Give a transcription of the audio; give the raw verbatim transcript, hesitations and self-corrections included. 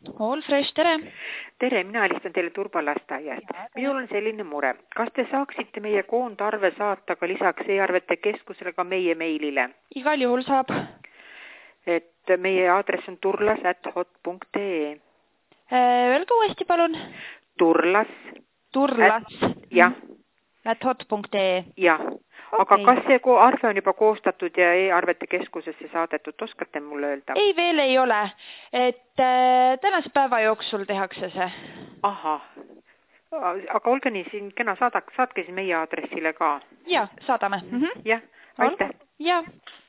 All Fresh, tere! Tere, mina helistan teile turbalasteaiast. Minul on selline mure. Kas te saaksite meie koondarve saata ka lisaks e-arvete keskusele ka meie meilile? Igal juhul saab. Et meie aadress on turlas at hot punkt ee. Öelge uuesti, palun. Turlas. Turlas. At, jah. At hot punkt ee. Jah. Aga okay. Kas see arve on juba koostatud ja e-arvete keskusesse saadetud? Oskate mulle öelda? Ei, veel ei ole. Et äh, tänase päeva jooksul tehakse see. Aha. Aga olge nii, siin kena saadak, saatke siis meie aadressile ka. Ja, saadame. Mm-hmm. Jah, aitäh. Ja.